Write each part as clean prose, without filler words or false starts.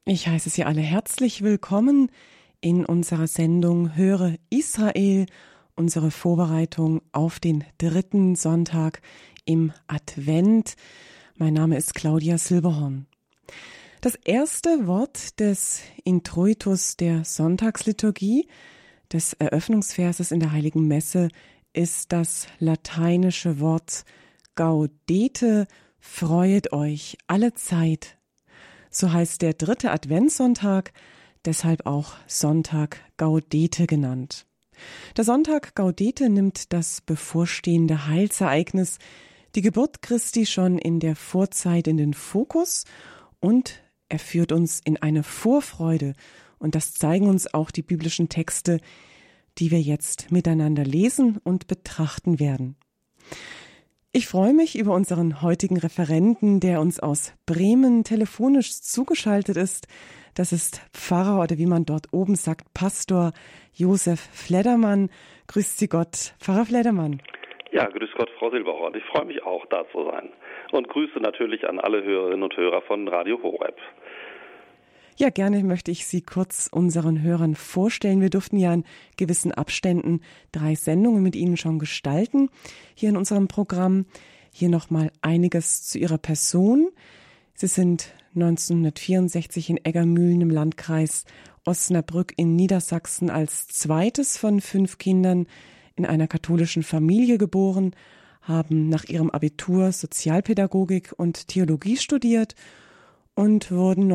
Ich heiße Sie alle herzlich willkommen in unserer Sendung Höre Israel, unsere Vorbereitung auf den 3. Sonntag im Advent. Mein Name ist Claudia Silberhorn. Das erste Wort des Introitus der Sonntagsliturgie, des Eröffnungsverses in der Heiligen Messe, ist das lateinische Wort Gaudete, freuet euch alle Zeit. So heißt der 3. Adventssonntag, deshalb auch Sonntag Gaudete genannt. Der Sonntag Gaudete nimmt das bevorstehende Heilsereignis, die Geburt Christi, schon in der Vorzeit in den Fokus und er führt uns in eine Vorfreude. Und das zeigen uns auch die biblischen Texte, die wir jetzt miteinander lesen und betrachten werden. Ich freue mich über unseren heutigen Referenten, der uns aus Bremen telefonisch zugeschaltet ist. Das ist Pfarrer oder wie man dort oben sagt, Pastor Josef Fledermann. Grüß Sie Gott, Pfarrer Fledermann. Ja, grüß Gott, Frau Silberhorn. Ich freue mich auch, da zu sein. Und Grüße natürlich an alle Hörerinnen und Hörer von Radio Horeb. Ja, gerne möchte ich Sie kurz unseren Hörern vorstellen. Wir durften ja in gewissen Abständen 3 Sendungen mit Ihnen schon gestalten, hier in unserem Programm. Hier nochmal einiges zu Ihrer Person. Sie sind 1964 in Eggermühlen im Landkreis Osnabrück in Niedersachsen als zweites von 5 Kindern in einer katholischen Familie geboren, haben nach ihrem Abitur Sozialpädagogik und Theologie studiert und wurden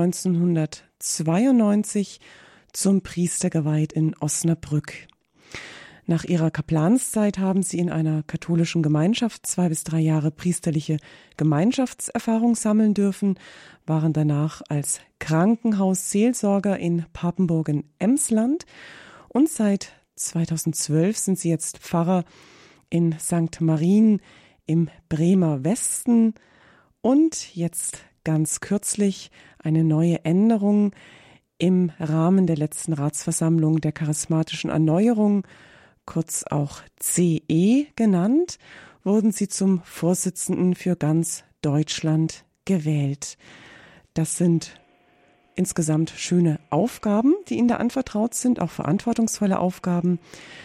1992 zum Priester geweiht in Osnabrück. Nach ihrer Kaplanszeit haben sie in einer katholischen Gemeinschaft 2 bis 3 Jahre priesterliche Gemeinschaftserfahrung sammeln dürfen, waren danach als Krankenhausseelsorger in Papenburg in Emsland und seit 2012 sind sie jetzt Pfarrer in St. Marien im Bremer Westen und jetzt ganz kürzlich eine neue Änderung im Rahmen der letzten Ratsversammlung der charismatischen Erneuerung, kurz auch CE genannt, wurden sie zum Vorsitzenden für ganz Deutschland gewählt. Das sind insgesamt schöne Aufgaben, die Ihnen da anvertraut sind, auch verantwortungsvolle Aufgaben.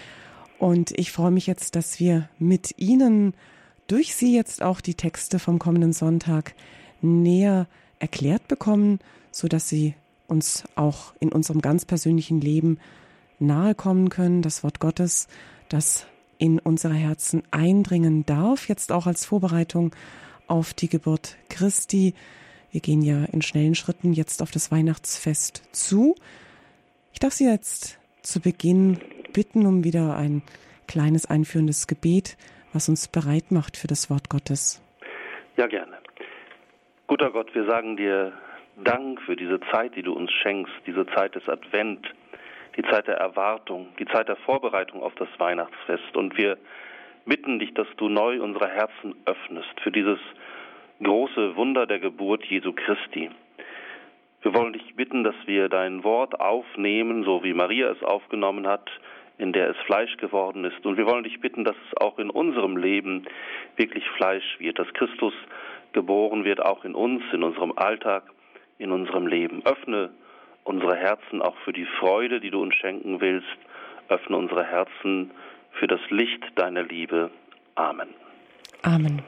Und ich freue mich jetzt, dass wir mit Ihnen durch Sie jetzt auch die Texte vom kommenden Sonntag näher erklärt bekommen, sodass sie uns auch in unserem ganz persönlichen Leben nahe kommen können, das Wort Gottes, das in unsere Herzen eindringen darf, jetzt auch als Vorbereitung auf die Geburt Christi. Wir gehen ja in schnellen Schritten jetzt auf das Weihnachtsfest zu. Ich darf Sie jetzt zu Beginn bitten um wieder ein kleines einführendes Gebet, was uns bereit macht für das Wort Gottes. Ja, gerne. Guter Gott, wir sagen dir Dank für diese Zeit, die du uns schenkst, diese Zeit des Advent, die Zeit der Erwartung, die Zeit der Vorbereitung auf das Weihnachtsfest. Und wir bitten dich, dass du neu unsere Herzen öffnest für dieses große Wunder der Geburt Jesu Christi. Wir wollen dich bitten, dass wir dein Wort aufnehmen, so wie Maria es aufgenommen hat, in der es Fleisch geworden ist. Und wir wollen dich bitten, dass es auch in unserem Leben wirklich Fleisch wird, dass Christus geboren wird, auch in uns, in unserem Alltag, in unserem Leben. Öffne unsere Herzen auch für die Freude, die du uns schenken willst. Öffne unsere Herzen für das Licht deiner Liebe. Amen. Amen.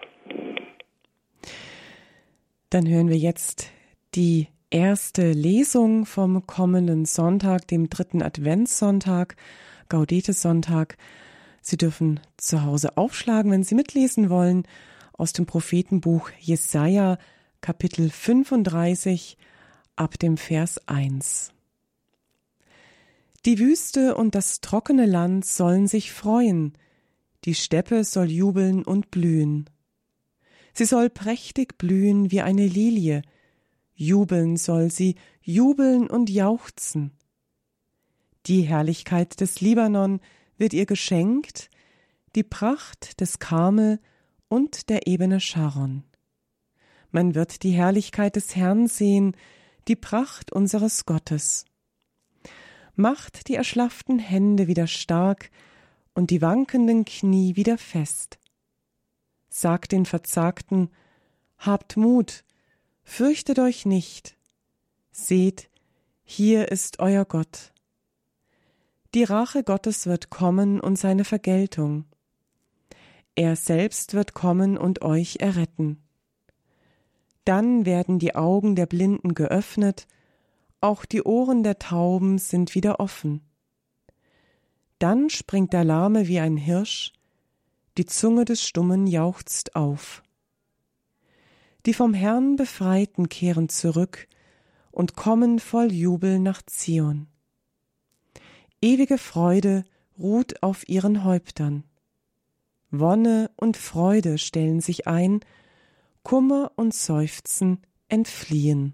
Dann hören wir jetzt die erste Lesung vom kommenden Sonntag, dem 3. Adventssonntag, Gaudete-Sonntag. Sie dürfen zu Hause aufschlagen, wenn Sie mitlesen wollen, aus dem Prophetenbuch Jesaja, Kapitel 35, ab dem Vers 1. Die Wüste und das trockene Land sollen sich freuen, die Steppe soll jubeln und blühen. Sie soll prächtig blühen wie eine Lilie, jubeln soll sie, jubeln und jauchzen. Die Herrlichkeit des Libanon wird ihr geschenkt, die Pracht des Karmel und der Ebene Scharon. Man wird die Herrlichkeit des Herrn sehen, die Pracht unseres Gottes. Macht die erschlafften Hände wieder stark und die wankenden Knie wieder fest. Sagt den Verzagten, habt Mut, fürchtet euch nicht. Seht, Hier ist euer Gott. Die Rache Gottes wird kommen und seine Vergeltung. Er selbst wird kommen und euch erretten. Dann werden die Augen der Blinden geöffnet, auch die Ohren der Tauben sind wieder offen. Dann springt der Lahme wie ein Hirsch, die Zunge des Stummen jauchzt auf. Die vom Herrn Befreiten kehren zurück und kommen voll Jubel nach Zion. Ewige Freude ruht auf ihren Häuptern. Wonne und Freude stellen sich ein, Kummer und Seufzen entfliehen.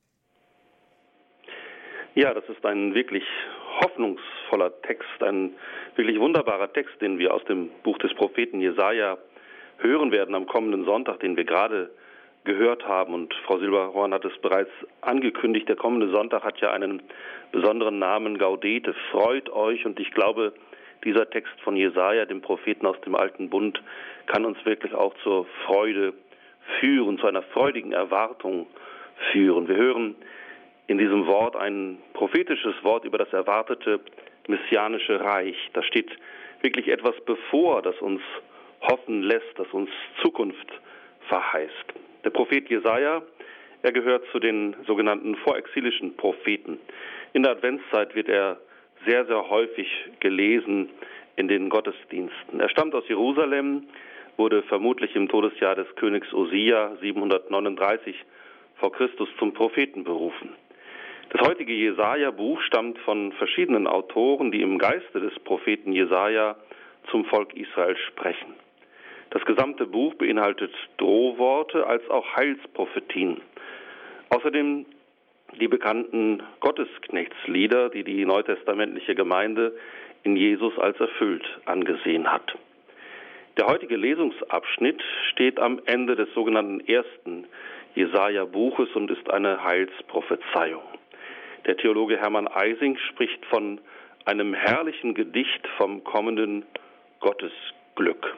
Ja, das ist ein wirklich hoffnungsvoller Text, ein wirklich wunderbarer Text, den wir aus dem Buch des Propheten Jesaja hören werden am kommenden Sonntag, den wir gerade gehört haben. Und Frau Silberhorn hat es bereits angekündigt, der kommende Sonntag hat ja einen besonderen Namen, Gaudete, freut euch. Und ich glaube, dieser Text von Jesaja, dem Propheten aus dem Alten Bund, kann uns wirklich auch zur Freude führen, zu einer freudigen Erwartung führen. Wir hören in diesem Wort ein prophetisches Wort über das erwartete messianische Reich. Da steht wirklich etwas bevor, das uns hoffen lässt, das uns Zukunft verheißt. Der Prophet Jesaja, er gehört zu den sogenannten vorexilischen Propheten. In der Adventszeit wird er sehr, sehr häufig gelesen in den Gottesdiensten. Er stammt aus Jerusalem, wurde vermutlich im Todesjahr des Königs Osia 739 vor Christus zum Propheten berufen. Das heutige Jesaja-Buch stammt von verschiedenen Autoren, die im Geiste des Propheten Jesaja zum Volk Israel sprechen. Das gesamte Buch beinhaltet Drohworte als auch Heilsprophetien. Außerdem die bekannten Gottesknechtslieder, die die neutestamentliche Gemeinde in Jesus als erfüllt angesehen hat. Der heutige Lesungsabschnitt steht am Ende des sogenannten ersten Jesaja-Buches und ist eine Heilsprophezeiung. Der Theologe Hermann Eising spricht von einem herrlichen Gedicht vom kommenden Gottesglück.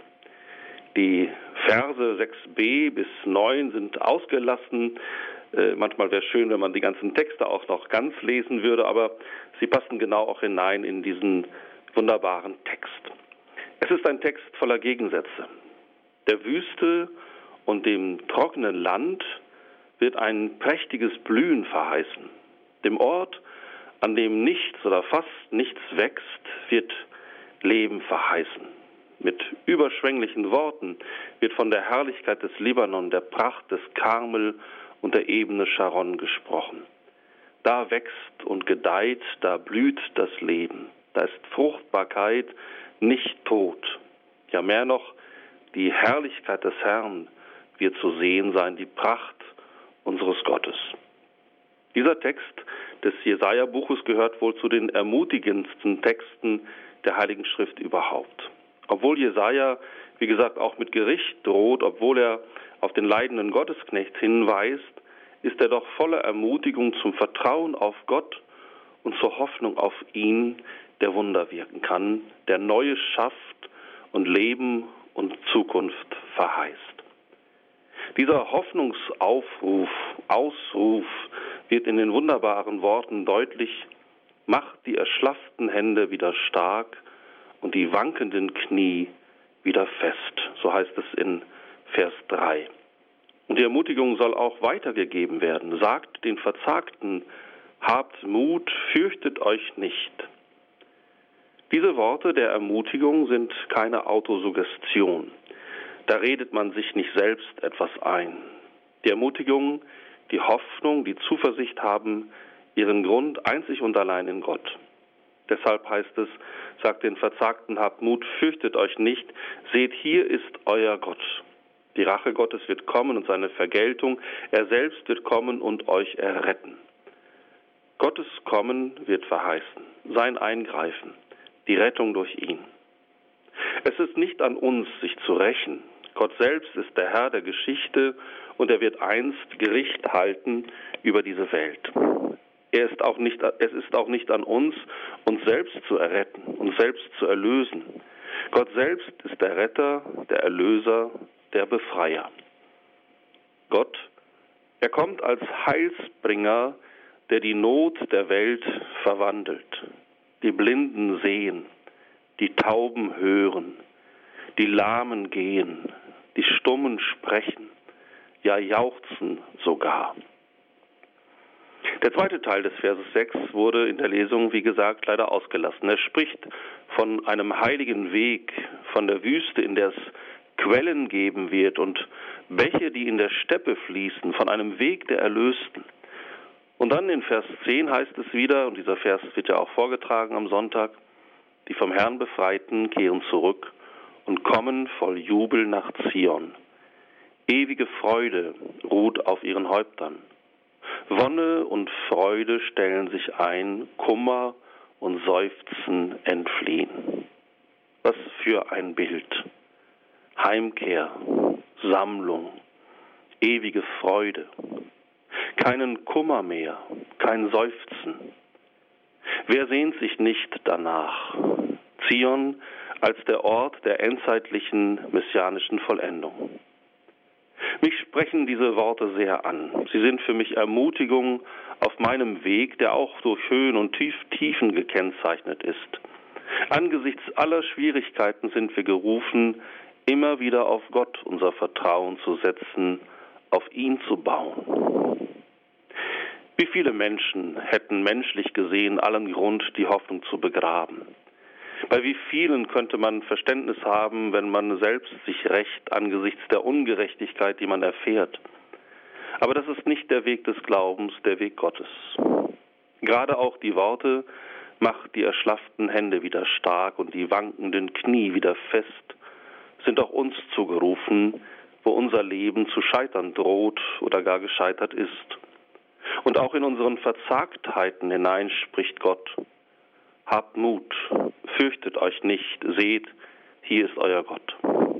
Die Verse 6b bis 9 sind ausgelassen. Manchmal wäre es schön, wenn man die ganzen Texte auch noch ganz lesen würde, aber sie passen genau auch hinein in diesen wunderbaren Text. Es ist ein Text voller Gegensätze. Der Wüste und dem trockenen Land wird ein prächtiges Blühen verheißen. Dem Ort, an dem nichts oder fast nichts wächst, wird Leben verheißen. Mit überschwänglichen Worten wird von der Herrlichkeit des Libanon, der Pracht des Karmel und der Ebene Scharon gesprochen. Da wächst und gedeiht, da blüht das Leben. Da ist Fruchtbarkeit, nicht Tod. Ja, mehr noch, die Herrlichkeit des Herrn wird zu sehen sein, die Pracht unseres Gottes. Dieser Text des Jesaja-Buches gehört wohl zu den ermutigendsten Texten der Heiligen Schrift überhaupt. Obwohl Jesaja, wie gesagt, auch mit Gericht droht, obwohl er auf den leidenden Gottesknecht hinweist, ist er doch voller Ermutigung zum Vertrauen auf Gott und zur Hoffnung auf ihn, der Wunder wirken kann, der Neues schafft und Leben und Zukunft verheißt. Dieser Hoffnungsaufruf, Ausruf wird in den wunderbaren Worten deutlich: Macht die erschlafften Hände wieder stark und die wankenden Knie wieder fest. So heißt es in Vers 3. Und die Ermutigung soll auch weitergegeben werden. Sagt den Verzagten, habt Mut, fürchtet euch nicht. Diese Worte der Ermutigung sind keine Autosuggestion. Da redet man sich nicht selbst etwas ein. Die Ermutigung, die Hoffnung, die Zuversicht haben ihren Grund einzig und allein in Gott. Deshalb heißt es, sagt den Verzagten, habt Mut, fürchtet euch nicht, seht, hier ist euer Gott. Die Rache Gottes wird kommen und seine Vergeltung, er selbst wird kommen und euch erretten. Gottes Kommen wird verheißen, sein Eingreifen, die Rettung durch ihn. Es ist nicht an uns, sich zu rächen. Gott selbst ist der Herr der Geschichte und er wird einst Gericht halten über diese Welt. Es ist auch nicht an uns, uns selbst zu erretten, uns selbst zu erlösen. Gott selbst ist der Retter, der Erlöser, der Befreier. Gott, er kommt als Heilsbringer, der die Not der Welt verwandelt. Die Blinden sehen, die Tauben hören, die Lahmen gehen, die Stummen sprechen, ja jauchzen sogar. Der zweite Teil des Verses 6 wurde in der Lesung, wie gesagt, leider ausgelassen. Er spricht von einem heiligen Weg, von der Wüste, in der es Quellen geben wird und Bäche, die in der Steppe fließen, von einem Weg der Erlösten. Und dann in Vers 10 heißt es wieder, und dieser Vers wird ja auch vorgetragen am Sonntag, die vom Herrn Befreiten kehren zurück und kommen voll Jubel nach Zion. Ewige Freude ruht auf ihren Häuptern. Wonne und Freude stellen sich ein, Kummer und Seufzen entfliehen. Was für ein Bild! Heimkehr, Sammlung, ewige Freude. Keinen Kummer mehr, kein Seufzen. Wer sehnt sich nicht danach? Zion als der Ort der endzeitlichen messianischen Vollendung. Mich sprechen diese Worte sehr an. Sie sind für mich Ermutigung auf meinem Weg, der auch durch Höhen und Tiefen gekennzeichnet ist. Angesichts aller Schwierigkeiten sind wir gerufen, immer wieder auf Gott unser Vertrauen zu setzen, auf ihn zu bauen. Wie viele Menschen hätten menschlich gesehen allen Grund, die Hoffnung zu begraben? Bei wie vielen könnte man Verständnis haben, wenn man selbst sich rächt angesichts der Ungerechtigkeit, die man erfährt? Aber das ist nicht der Weg des Glaubens, der Weg Gottes. Gerade auch die Worte, macht die erschlafften Hände wieder stark und die wankenden Knie wieder fest, sind auch uns zugerufen, wo unser Leben zu scheitern droht oder gar gescheitert ist. Und auch in unseren Verzagtheiten hinein spricht Gott: Habt Mut, fürchtet euch nicht, seht, hier ist euer Gott.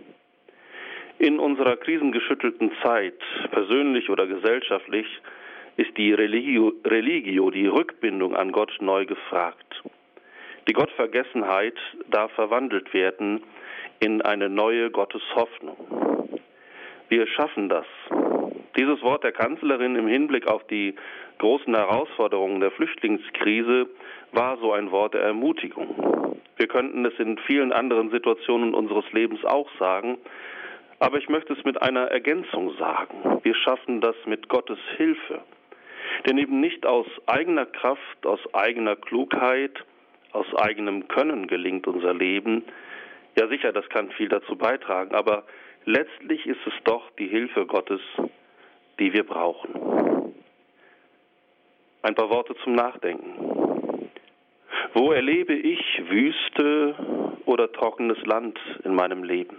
In unserer krisengeschüttelten Zeit, persönlich oder gesellschaftlich, ist die Religio, die Rückbindung an Gott, neu gefragt. Die Gottvergessenheit darf verwandelt werden in eine neue Gotteshoffnung. Wir schaffen das. Dieses Wort der Kanzlerin im Hinblick auf die großen Herausforderungen der Flüchtlingskrise war so ein Wort der Ermutigung. Wir könnten es in vielen anderen Situationen unseres Lebens auch sagen, aber ich möchte es mit einer Ergänzung sagen. Wir schaffen das mit Gottes Hilfe. Denn eben nicht aus eigener Kraft, aus eigener Klugheit, aus eigenem Können gelingt unser Leben. Ja sicher, das kann viel dazu beitragen, aber letztlich ist es doch die Hilfe Gottes, die wir brauchen. Ein paar Worte zum Nachdenken. Wo erlebe ich Wüste oder trockenes Land in meinem Leben?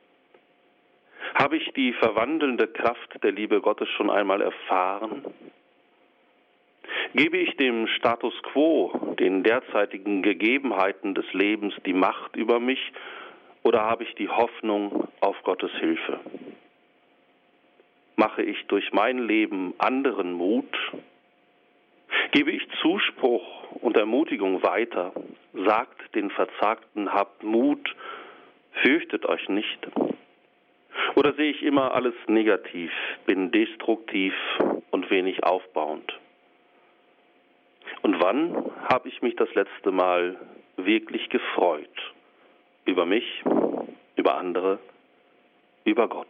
Habe ich die verwandelnde Kraft der Liebe Gottes schon einmal erfahren? Gebe ich dem Status quo, den derzeitigen Gegebenheiten des Lebens, die Macht über mich, oder habe ich die Hoffnung auf Gottes Hilfe? Mache ich durch mein Leben anderen Mut? Gebe ich Zuspruch und Ermutigung weiter? Sagt den Verzagten, habt Mut, fürchtet euch nicht? Oder sehe ich immer alles negativ, bin destruktiv und wenig aufbauend? Und wann habe ich mich das letzte Mal wirklich gefreut? Über mich, über andere, über Gott.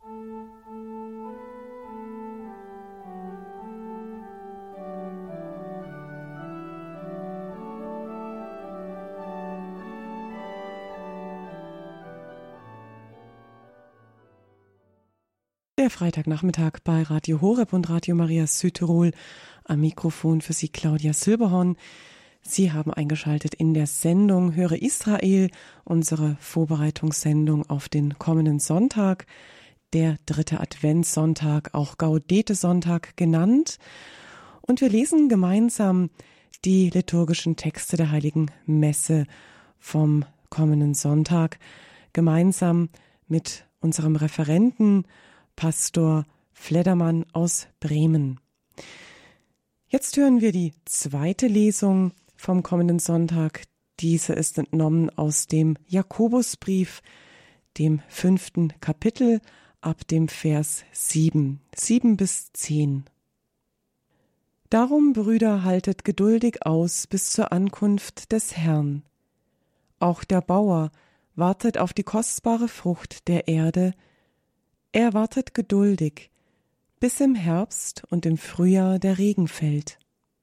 Der Freitagnachmittag bei Radio Horeb und Radio Maria Südtirol. Am Mikrofon für Sie Claudia Silberhorn. Sie haben eingeschaltet in der Sendung Höre Israel, unsere Vorbereitungssendung auf den kommenden Sonntag, der 3. Adventssonntag, auch Gaudete-Sonntag genannt. Und wir lesen gemeinsam die liturgischen Texte der Heiligen Messe vom kommenden Sonntag, gemeinsam mit unserem Referenten Pastor Fledermann aus Bremen. Jetzt hören wir die zweite Lesung vom kommenden Sonntag. Diese ist entnommen aus dem Jakobusbrief, dem 5. Kapitel, ab dem Vers 7 bis 10. Darum, Brüder, haltet geduldig aus bis zur Ankunft des Herrn. Auch der Bauer wartet auf die kostbare Frucht der Erde. Er wartet geduldig, bis im Herbst und im Frühjahr der Regen fällt.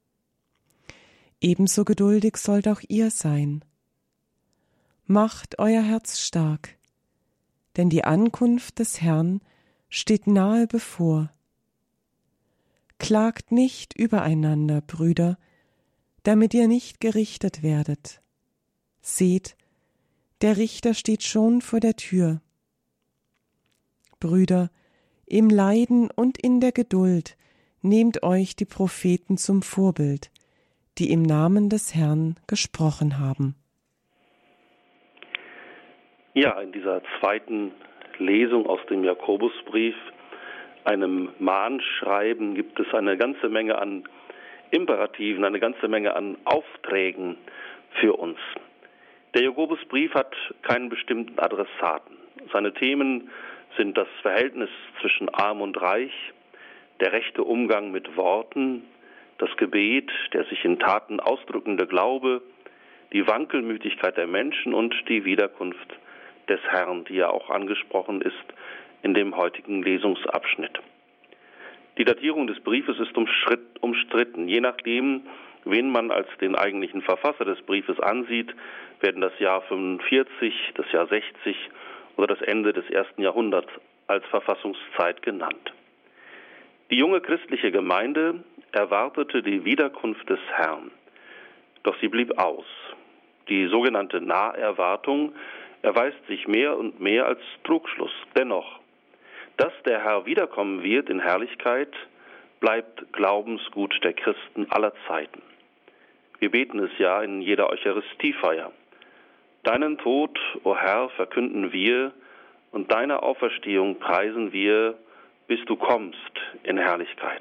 Ebenso geduldig sollt auch ihr sein. Macht euer Herz stark, denn die Ankunft des Herrn steht nahe bevor. Klagt nicht übereinander, Brüder, damit ihr nicht gerichtet werdet. Seht, der Richter steht schon vor der Tür. Brüder, im Leiden und in der Geduld nehmt euch die Propheten zum Vorbild, die im Namen des Herrn gesprochen haben. Ja, in dieser zweiten Lesung aus dem Jakobusbrief, einem Mahnschreiben, gibt es eine ganze Menge an Imperativen, eine ganze Menge an Aufträgen für uns. Der Jakobusbrief hat keinen bestimmten Adressaten. Seine Themen sind das Verhältnis zwischen Arm und Reich, der rechte Umgang mit Worten, das Gebet, der sich in Taten ausdrückende Glaube, die Wankelmütigkeit der Menschen und die Wiederkunft des Herrn, die ja auch angesprochen ist in dem heutigen Lesungsabschnitt. Die Datierung des Briefes ist umstritten. Je nachdem, wen man als den eigentlichen Verfasser des Briefes ansieht, werden das Jahr 45, das Jahr 60 oder das Ende des 1. Jahrhunderts als Verfassungszeit genannt. Die junge christliche Gemeinde erwartete die Wiederkunft des Herrn, doch sie blieb aus. Die sogenannte Naherwartung erweist sich mehr und mehr als Trugschluss. Dennoch, dass der Herr wiederkommen wird in Herrlichkeit, bleibt Glaubensgut der Christen aller Zeiten. Wir beten es ja in jeder Eucharistiefeier. Deinen Tod, o Herr, verkünden wir und deine Auferstehung preisen wir, bis du kommst in Herrlichkeit.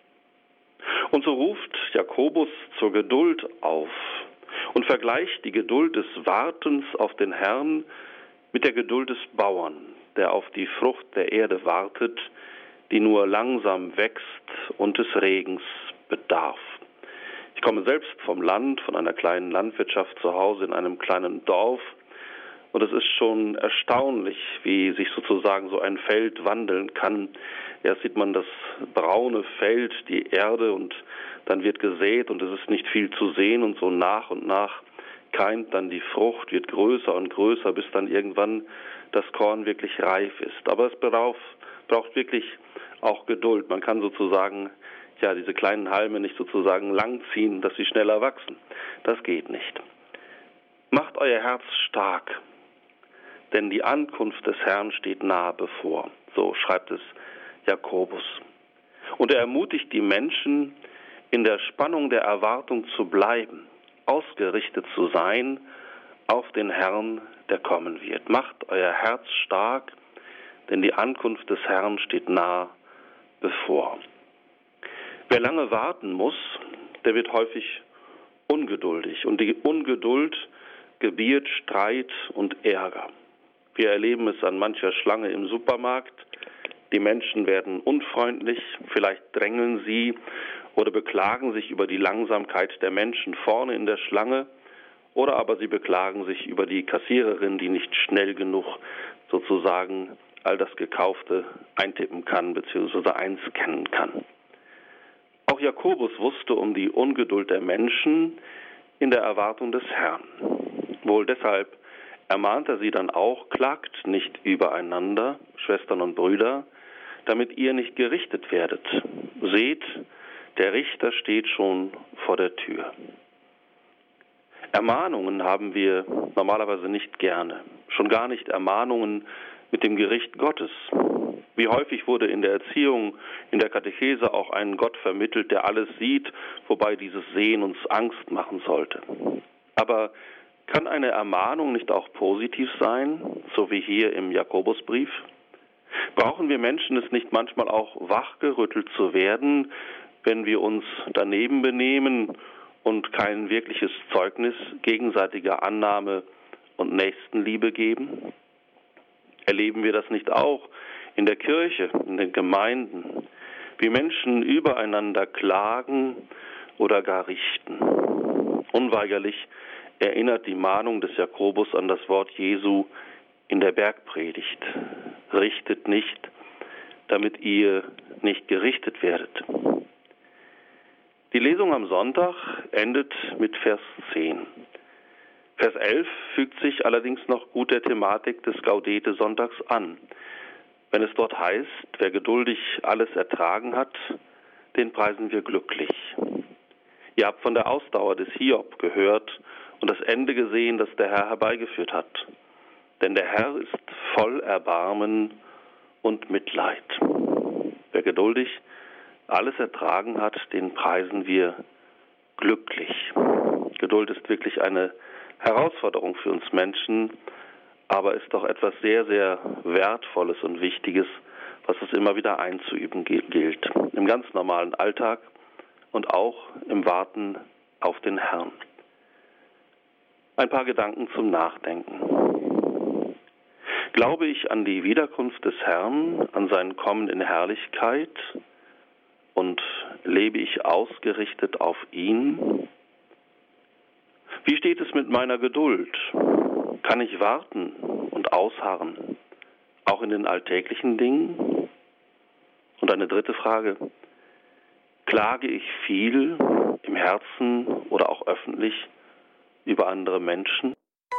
Und so ruft Jakobus zur Geduld auf und vergleicht die Geduld des Wartens auf den Herrn mit der Geduld des Bauern, der auf die Frucht der Erde wartet, die nur langsam wächst und des Regens bedarf. Ich komme selbst vom Land, von einer kleinen Landwirtschaft zu Hause in einem kleinen Dorf, und es ist schon erstaunlich, wie sich sozusagen so ein Feld wandeln kann. Erst sieht man das braune Feld, die Erde, und dann wird gesät und es ist nicht viel zu sehen, und so nach und nach keimt dann die Frucht, wird größer und größer, bis dann irgendwann das Korn wirklich reif ist. Aber es braucht wirklich auch Geduld. Man kann sozusagen diese kleinen Halme nicht sozusagen langziehen, dass sie schneller wachsen. Das geht nicht. Macht euer Herz stark, denn die Ankunft des Herrn steht nahe bevor. So schreibt es Jakobus. Und er ermutigt die Menschen, in der Spannung der Erwartung zu bleiben, ausgerichtet zu sein auf den Herrn, der kommen wird. Macht euer Herz stark, denn die Ankunft des Herrn steht nahe bevor. Wer lange warten muss, der wird häufig ungeduldig. Und die Ungeduld gebiert Streit und Ärger. Wir erleben es an mancher Schlange im Supermarkt. Die Menschen werden unfreundlich, vielleicht drängeln sie oder beklagen sich über die Langsamkeit der Menschen vorne in der Schlange, oder aber sie beklagen sich über die Kassiererin, die nicht schnell genug sozusagen all das Gekaufte eintippen kann bzw. einscannen kann. Auch Jakobus wusste um die Ungeduld der Menschen in der Erwartung des Herrn. Wohl deshalb ermahnt er sie dann auch: klagt nicht übereinander, Schwestern und Brüder, damit ihr nicht gerichtet werdet. Seht, der Richter steht schon vor der Tür. Ermahnungen haben wir normalerweise nicht gerne, schon gar nicht Ermahnungen mit dem Gericht Gottes. Wie häufig wurde in der Erziehung, in der Katechese auch ein Gott vermittelt, der alles sieht, wobei dieses Sehen uns Angst machen sollte. Aber kann eine Ermahnung nicht auch positiv sein, so wie hier im Jakobusbrief? Brauchen wir Menschen es nicht manchmal auch, wachgerüttelt zu werden, wenn wir uns daneben benehmen und kein wirkliches Zeugnis gegenseitiger Annahme und Nächstenliebe geben? Erleben wir das nicht auch in der Kirche, in den Gemeinden, wie Menschen übereinander klagen oder gar richten. Unweigerlich erinnert die Mahnung des Jakobus an das Wort Jesu in der Bergpredigt: Richtet nicht, damit ihr nicht gerichtet werdet. Die Lesung am Sonntag endet mit Vers 10. Vers 11 fügt sich allerdings noch gut der Thematik des Gaudete-Sonntags an, wenn es dort heißt: Wer geduldig alles ertragen hat, den preisen wir glücklich. Ihr habt von der Ausdauer des Hiob gehört und das Ende gesehen, das der Herr herbeigeführt hat. Denn der Herr ist voll Erbarmen und Mitleid. Wer geduldig alles ertragen hat, den preisen wir glücklich. Geduld ist wirklich eine Herausforderung für uns Menschen, aber ist doch etwas sehr, sehr Wertvolles und Wichtiges, was es immer wieder einzuüben gilt. Im ganz normalen Alltag und auch im Warten auf den Herrn. Ein paar Gedanken zum Nachdenken. Glaube ich an die Wiederkunft des Herrn, an sein Kommen in Herrlichkeit und lebe ich ausgerichtet auf ihn? Wie steht es mit meiner Geduld? Kann ich warten und ausharren, auch in den alltäglichen Dingen? Und eine dritte Frage: Klage ich viel im Herzen oder auch öffentlich über andere Menschen?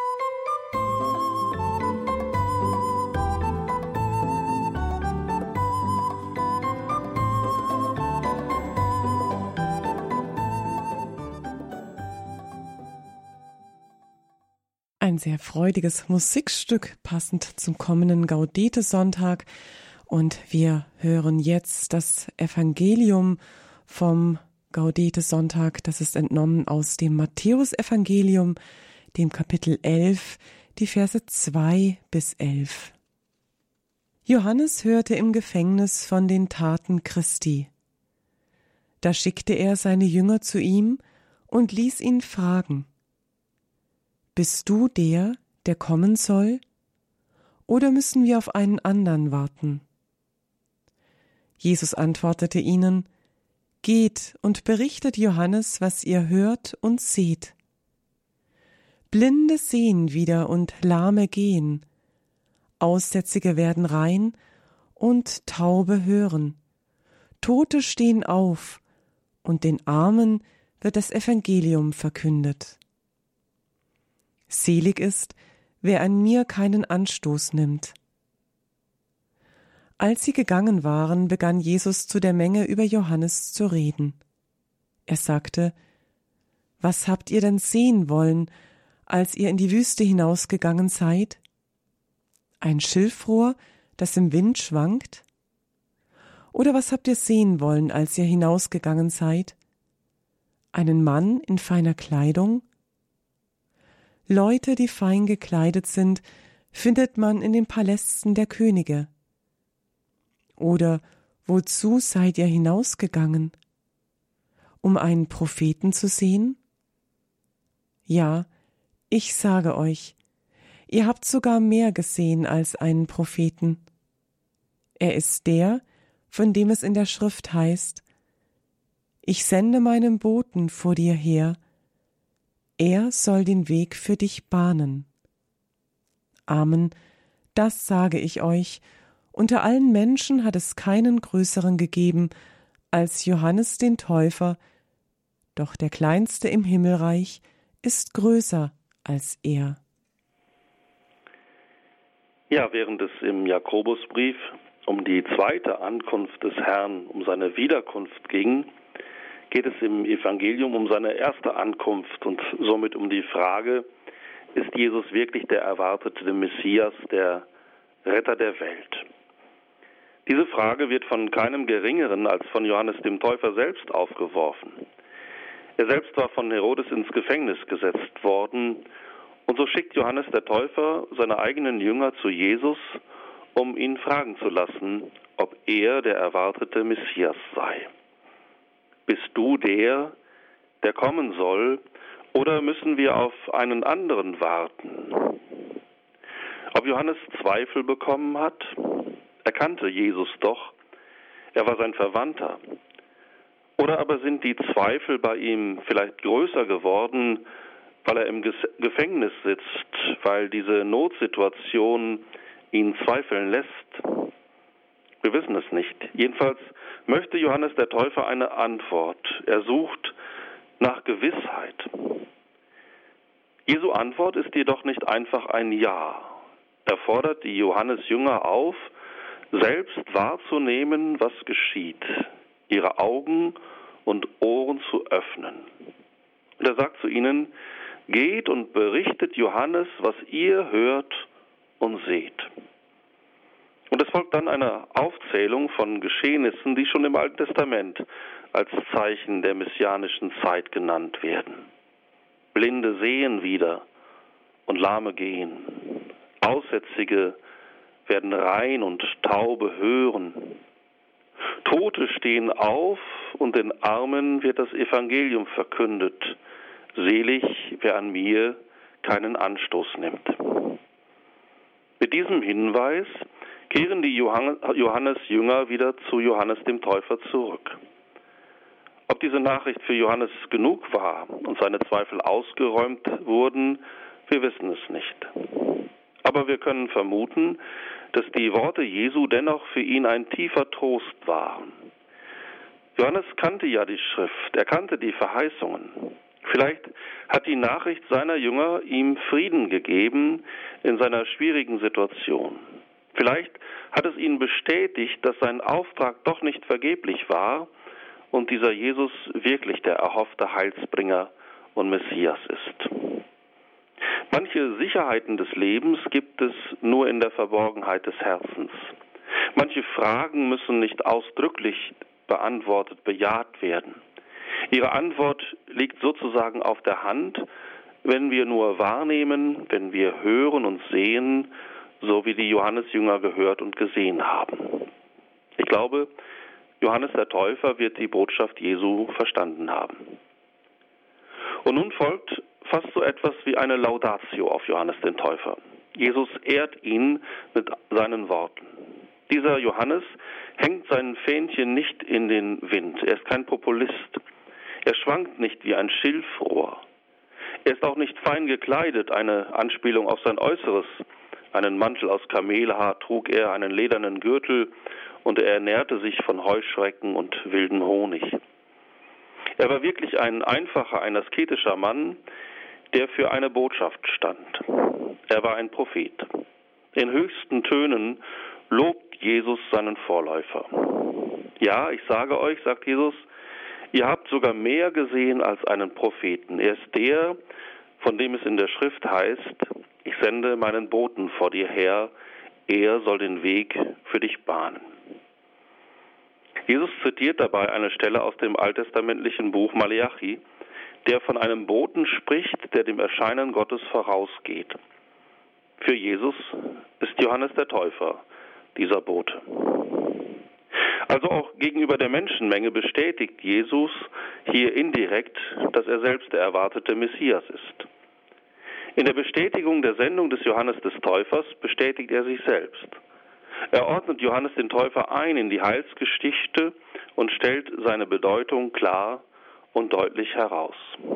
Ein sehr freudiges Musikstück, passend zum kommenden Gaudete-Sonntag. Und wir hören jetzt das Evangelium vom Gaudete-Sonntag. Das ist entnommen aus dem Matthäus-Evangelium, dem Kapitel 11, die Verse 2 bis 11. Johannes hörte im Gefängnis von den Taten Christi. Da schickte er seine Jünger zu ihm und ließ ihn fragen: Bist du der kommen soll? Oder müssen wir auf einen anderen warten? Jesus antwortete ihnen: Geht und berichtet Johannes, was ihr hört und seht. Blinde sehen wieder und Lahme gehen, Aussätzige werden rein und Taube hören, Tote stehen auf und den Armen wird das Evangelium verkündet. Selig ist, wer an mir keinen Anstoß nimmt. Als sie gegangen waren, begann Jesus zu der Menge über Johannes zu reden. Er sagte: Was habt ihr denn sehen wollen, als ihr in die Wüste hinausgegangen seid? Ein Schilfrohr, das im Wind schwankt? Oder was habt ihr sehen wollen, als ihr hinausgegangen seid? Einen Mann in feiner Kleidung? Leute, die fein gekleidet sind, findet man in den Palästen der Könige. Oder wozu seid ihr hinausgegangen? Um einen Propheten zu sehen? Ja, ich sage euch, ihr habt sogar mehr gesehen als einen Propheten. Er ist der, von dem es in der Schrift heißt: Ich sende meinen Boten vor dir her, er soll den Weg für dich bahnen. Amen, das sage ich euch. Unter allen Menschen hat es keinen größeren gegeben als Johannes den Täufer, doch der Kleinste im Himmelreich ist größer als er. Ja, während es im Jakobusbrief um die zweite Ankunft des Herrn, um seine Wiederkunft ging, geht es im Evangelium um seine erste Ankunft und somit um die Frage: Ist Jesus wirklich der erwartete Messias, der Retter der Welt? Diese Frage wird von keinem Geringeren als von Johannes dem Täufer selbst aufgeworfen. Er selbst war von Herodes ins Gefängnis gesetzt worden, und so schickt Johannes der Täufer seine eigenen Jünger zu Jesus, um ihn fragen zu lassen, ob er der erwartete Messias sei. Bist du der kommen soll, oder müssen wir auf einen anderen warten? Ob Johannes Zweifel bekommen hat? Er kannte Jesus doch. Er war sein Verwandter. Oder aber sind die Zweifel bei ihm vielleicht größer geworden, weil er im Gefängnis sitzt, weil diese Notsituation ihn zweifeln lässt? Wir wissen es nicht. Jedenfalls möchte Johannes der Täufer eine Antwort. Er sucht nach Gewissheit. Jesu Antwort ist jedoch nicht einfach ein Ja. Er fordert die Johannes-Jünger auf, selbst wahrzunehmen, was geschieht, ihre Augen und Ohren zu öffnen. Und er sagt zu ihnen, geht und berichtet Johannes, was ihr hört und seht. Und es folgt dann eine Aufzählung von Geschehnissen, die schon im Alten Testament als Zeichen der messianischen Zeit genannt werden. Blinde sehen wieder und Lahme gehen. Aussätzige werden rein und Taube hören. Tote stehen auf und den Armen wird das Evangelium verkündet. Selig, wer an mir keinen Anstoß nimmt. Mit diesem Hinweis kehren die Johannes-Jünger wieder zu Johannes dem Täufer zurück. Ob diese Nachricht für Johannes genug war und seine Zweifel ausgeräumt wurden, wir wissen es nicht. Aber wir können vermuten, dass die Worte Jesu dennoch für ihn ein tiefer Trost waren. Johannes kannte ja die Schrift, er kannte die Verheißungen. Vielleicht hat die Nachricht seiner Jünger ihm Frieden gegeben in seiner schwierigen Situation. Vielleicht hat es ihn bestätigt, dass sein Auftrag doch nicht vergeblich war und dieser Jesus wirklich der erhoffte Heilsbringer und Messias ist. Manche Sicherheiten des Lebens gibt es nur in der Verborgenheit des Herzens. Manche Fragen müssen nicht ausdrücklich beantwortet, bejaht werden. Ihre Antwort liegt sozusagen auf der Hand, wenn wir nur wahrnehmen, wenn wir hören und sehen, so wie die Johannesjünger gehört und gesehen haben. Ich glaube, Johannes der Täufer wird die Botschaft Jesu verstanden haben. Und nun folgt fast so etwas wie eine Laudatio auf Johannes den Täufer. Jesus ehrt ihn mit seinen Worten. Dieser Johannes hängt sein Fähnchen nicht in den Wind. Er ist kein Populist. Er schwankt nicht wie ein Schilfrohr. Er ist auch nicht fein gekleidet, eine Anspielung auf sein Äußeres. Einen Mantel aus Kamelhaar trug er, einen ledernen Gürtel, und er ernährte sich von Heuschrecken und wildem Honig. Er war wirklich ein einfacher, ein asketischer Mann, der für eine Botschaft stand. Er war ein Prophet. In höchsten Tönen lobt Jesus seinen Vorläufer. Ja, ich sage euch, sagt Jesus, ihr habt sogar mehr gesehen als einen Propheten. Er ist der, von dem es in der Schrift heißt, ich sende meinen Boten vor dir her, er soll den Weg für dich bahnen. Jesus zitiert dabei eine Stelle aus dem alttestamentlichen Buch Maleachi, der von einem Boten spricht, der dem Erscheinen Gottes vorausgeht. Für Jesus ist Johannes der Täufer dieser Bote. Also auch gegenüber der Menschenmenge bestätigt Jesus hier indirekt, dass er selbst der erwartete Messias ist. In der Bestätigung der Sendung des Johannes des Täufers bestätigt er sich selbst. Er ordnet Johannes den Täufer ein in die Heilsgeschichte und stellt seine Bedeutung klar und deutlich heraus.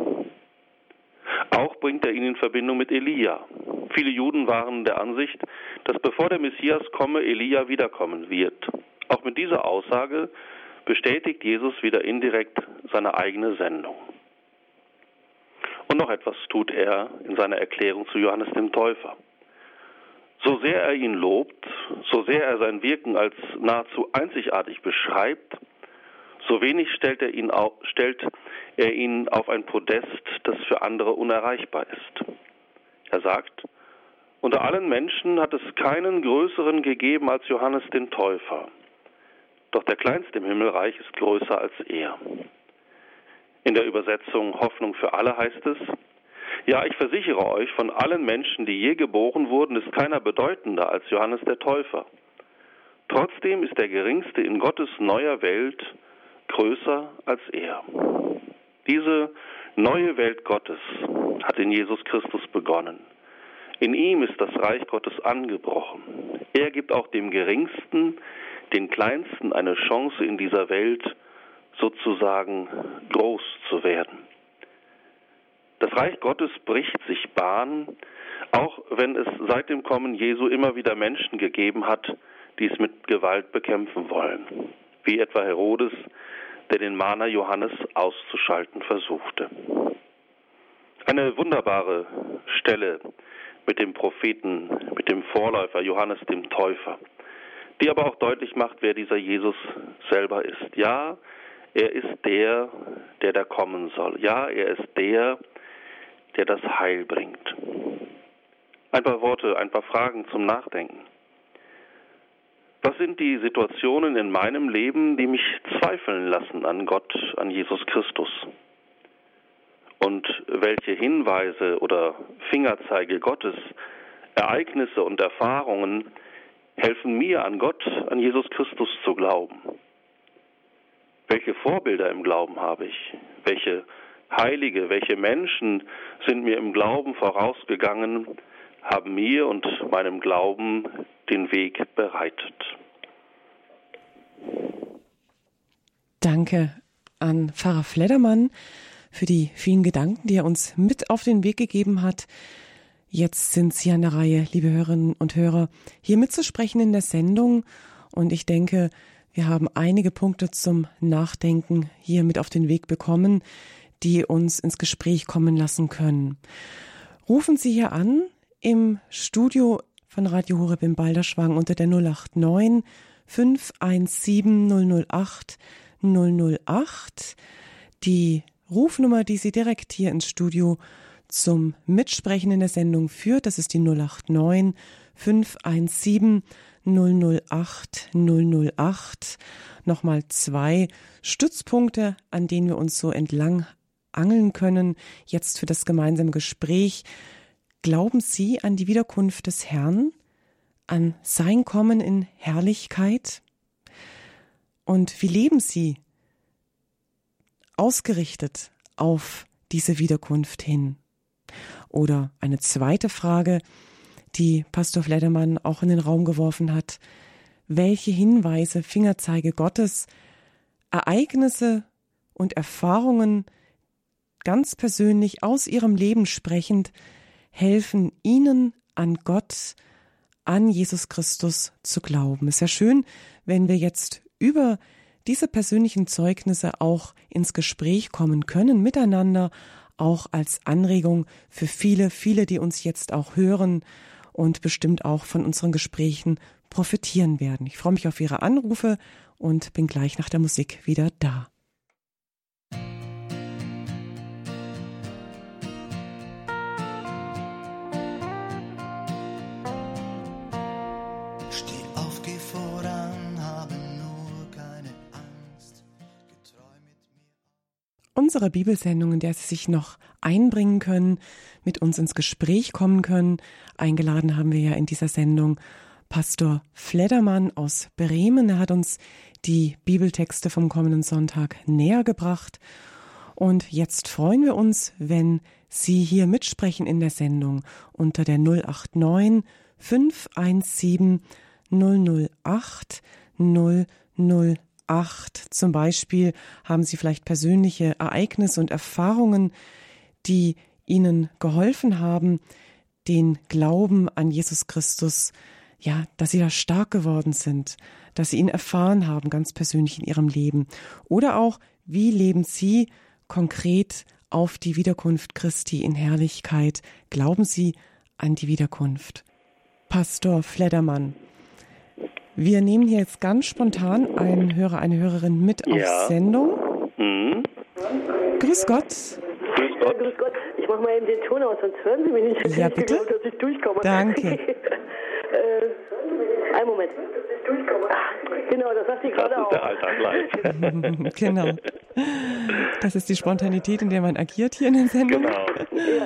Auch bringt er ihn in Verbindung mit Elia. Viele Juden waren der Ansicht, dass bevor der Messias komme, Elia wiederkommen wird. Auch mit dieser Aussage bestätigt Jesus wieder indirekt seine eigene Sendung. Und noch etwas tut er in seiner Erklärung zu Johannes dem Täufer. So sehr er ihn lobt, so sehr er sein Wirken als nahezu einzigartig beschreibt, so wenig stellt er ihn auf ein Podest, das für andere unerreichbar ist. Er sagt, unter allen Menschen hat es keinen größeren gegeben als Johannes den Täufer. Doch der Kleinste im Himmelreich ist größer als er. In der Übersetzung Hoffnung für alle heißt es, ja, ich versichere euch, von allen Menschen, die je geboren wurden, ist keiner bedeutender als Johannes der Täufer. Trotzdem ist der Geringste in Gottes neuer Welt größer als er. Diese neue Welt Gottes hat in Jesus Christus begonnen. In ihm ist das Reich Gottes angebrochen. Er gibt auch dem Geringsten den Kleinsten eine Chance in dieser Welt sozusagen groß zu werden. Das Reich Gottes bricht sich Bahn, auch wenn es seit dem Kommen Jesu immer wieder Menschen gegeben hat, die es mit Gewalt bekämpfen wollen, wie etwa Herodes, der den Mahner Johannes auszuschalten versuchte. Eine wunderbare Stelle mit dem Propheten, mit dem Vorläufer Johannes dem Täufer, die aber auch deutlich macht, wer dieser Jesus selber ist. Ja, er ist der, der da kommen soll. Ja, er ist der, der das Heil bringt. Ein paar Worte, ein paar Fragen zum Nachdenken. Was sind die Situationen in meinem Leben, die mich zweifeln lassen an Gott, an Jesus Christus? Und welche Hinweise oder Fingerzeige Gottes, Ereignisse und Erfahrungen helfen mir, an Gott, an Jesus Christus zu glauben? Welche Vorbilder im Glauben habe ich? Welche Heilige, welche Menschen sind mir im Glauben vorausgegangen, haben mir und meinem Glauben den Weg bereitet? Danke an Pfarrer Fledermann für die vielen Gedanken, die er uns mit auf den Weg gegeben hat. Jetzt sind Sie an der Reihe, liebe Hörerinnen und Hörer, hier mitzusprechen in der Sendung. Und ich denke, wir haben einige Punkte zum Nachdenken hier mit auf den Weg bekommen, die uns ins Gespräch kommen lassen können. Rufen Sie hier an im Studio von Radio Horeb in Balderschwang unter der 089 517 008 008. Die Rufnummer, die Sie direkt hier ins Studio zum Mitsprechen in der Sendung führt, das ist die 089 517 008 008. Nochmal 2 Stützpunkte, an denen wir uns so entlang angeln können, jetzt für das gemeinsame Gespräch. Glauben Sie an die Wiederkunft des Herrn, an sein Kommen in Herrlichkeit? Und wie leben Sie ausgerichtet auf diese Wiederkunft hin? Oder eine zweite Frage, die Pastor Fledermann auch in den Raum geworfen hat: Welche Hinweise, Fingerzeige Gottes, Ereignisse und Erfahrungen ganz persönlich aus Ihrem Leben sprechend helfen Ihnen, an Gott, an Jesus Christus zu glauben? Es ist ja schön, wenn wir jetzt über diese persönlichen Zeugnisse auch ins Gespräch kommen können, miteinander, auch als Anregung für viele, die uns jetzt auch hören und bestimmt auch von unseren Gesprächen profitieren werden. Ich freue mich auf Ihre Anrufe und bin gleich nach der Musik wieder da. Unsere Bibelsendung, in der Sie sich noch einbringen können, mit uns ins Gespräch kommen können. Eingeladen haben wir ja in dieser Sendung Pastor Fledermann aus Bremen. Er hat uns die Bibeltexte vom kommenden Sonntag näher gebracht. Und jetzt freuen wir uns, wenn Sie hier mitsprechen in der Sendung unter der 089 517 008 008. Zum Beispiel haben Sie vielleicht persönliche Ereignisse und Erfahrungen, die Ihnen geholfen haben, den Glauben an Jesus Christus, ja, dass Sie da stark geworden sind, dass Sie ihn erfahren haben, ganz persönlich in Ihrem Leben. Oder auch, wie leben Sie konkret auf die Wiederkunft Christi in Herrlichkeit? Glauben Sie an die Wiederkunft? Pastor Fledermann, wir nehmen hier jetzt ganz spontan einen Hörer, eine Hörerin mit auf Sendung. Mhm. Grüß Gott. Grüß Gott. Ja, grüß Gott. Ich mache mal eben den Ton aus, sonst hören Sie mich nicht. Ja, bitte. Ich glaube, dass ich durchkomme. Danke. Einen Moment. Genau, das sagt die gerade auch. Das ist der Alltag live. Genau. Das ist die Spontanität, in der man agiert hier in der Sendung. Genau. Ja.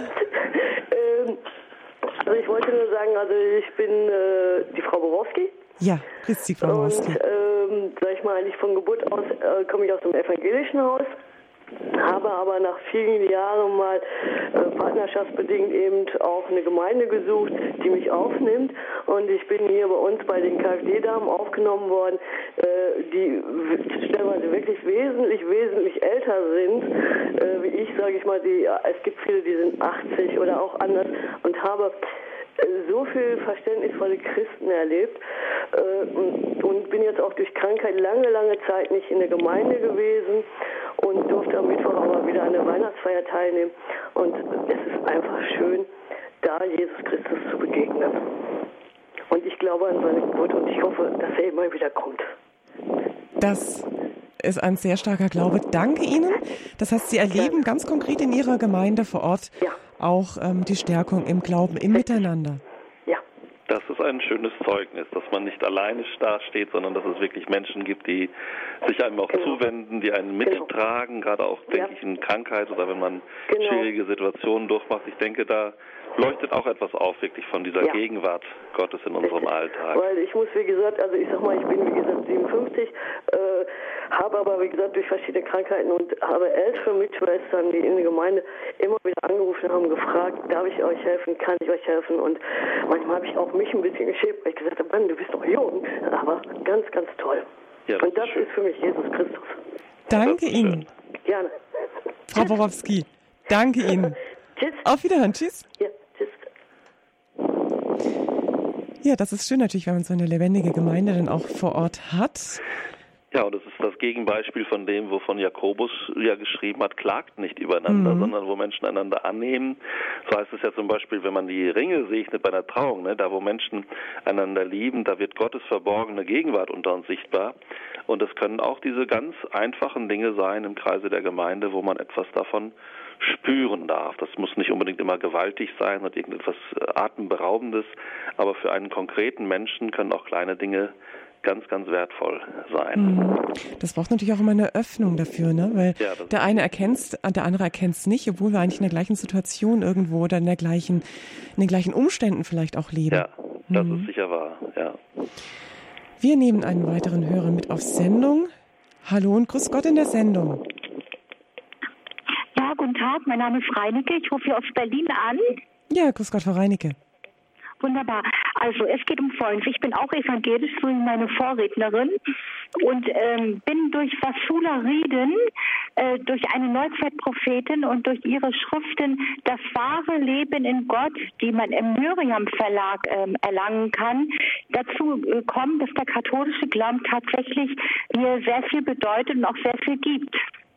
Also ich wollte nur sagen, also ich bin die Frau Borowski. Ja, grüß Sie, Frau Borowski. Und sag ich mal, eigentlich von Geburt aus komme ich aus dem evangelischen Haus. Habe aber nach vielen Jahren mal partnerschaftsbedingt eben auch eine Gemeinde gesucht, die mich aufnimmt. Und ich bin hier bei uns bei den KfD-Damen aufgenommen worden, die stellenweise wirklich wesentlich älter sind, wie ich, sage ich mal. Es gibt viele, die sind 80 oder auch anders, und habe so viel verständnisvolle Christen erlebt und bin jetzt auch durch Krankheit lange Zeit nicht in der Gemeinde gewesen und durfte am Mittwoch aber wieder an der Weihnachtsfeier teilnehmen. Und es ist einfach schön, da Jesus Christus zu begegnen. Und ich glaube an seine Geburt und ich hoffe, dass er immer wieder kommt. Das ist ein sehr starker Glaube. Danke Ihnen. Das heißt, Sie erleben ganz konkret in Ihrer Gemeinde vor Ort auch die Stärkung im Glauben, im Miteinander. Ja. Das ist ein schönes Zeugnis, dass man nicht alleine dasteht, sondern dass es wirklich Menschen gibt, die sich einem auch zuwenden, die einen mittragen, gerade auch, denke ich, in Krankheit oder wenn man schwierige Situationen durchmacht. Ich denke, da leuchtet auch etwas auf, wirklich von dieser Gegenwart Gottes in unserem Alltag. Weil ich muss, wie gesagt, also ich sag mal, ich bin, wie gesagt, 57, habe aber, wie gesagt, durch verschiedene Krankheiten und habe ältere Mitschwestern, die in der Gemeinde immer wieder angerufen haben, gefragt, darf ich euch helfen, kann ich euch helfen? Und manchmal habe ich auch mich ein bisschen geschämt, weil ich gesagt habe, Mann, du bist doch jung, aber ganz toll. Ja, und das ist für mich Jesus Christus. Danke Ihnen. Gerne. Frau Borowski, danke Ihnen. Tschüss. Auf Wiederhören. Tschüss. Ja, tschüss. Ja, das ist schön natürlich, wenn man so eine lebendige Gemeinde dann auch vor Ort hat. Ja, und das ist das Gegenbeispiel von dem, wovon Jakobus ja geschrieben hat, klagt nicht übereinander, sondern wo Menschen einander annehmen. So heißt es ja zum Beispiel, wenn man die Ringe segnet bei einer Trauung, da wo Menschen einander lieben, da wird Gottes verborgene Gegenwart unter uns sichtbar. Und es können auch diese ganz einfachen Dinge sein im Kreise der Gemeinde, wo man etwas davon spüren darf. Das muss nicht unbedingt immer gewaltig sein und irgendetwas Atemberaubendes, aber für einen konkreten Menschen können auch kleine Dinge ganz wertvoll sein. Das braucht natürlich auch immer eine Öffnung dafür, ne? Weil der eine erkennt's, der andere erkennt's nicht, obwohl wir eigentlich in der gleichen Situation irgendwo oder in den gleichen Umständen vielleicht auch leben. Ja, das ist sicher wahr, ja. Wir nehmen einen weiteren Hörer mit auf Sendung. Hallo und grüß Gott in der Sendung. Ja, guten Tag, mein Name ist Reinecke, ich rufe hier aus Berlin an. Ja, grüß Gott, Frau Reinecke. Wunderbar. Also es geht um Folgendes. Ich bin auch evangelisch, so wie meine Vorrednerin, und bin durch Vasula Rieden, durch eine Neuzeitprophetin und durch ihre Schriften das wahre Leben in Gott, die man im Miriam Verlag erlangen kann, dazu gekommen, dass der katholische Glauben tatsächlich mir sehr viel bedeutet und auch sehr viel gibt.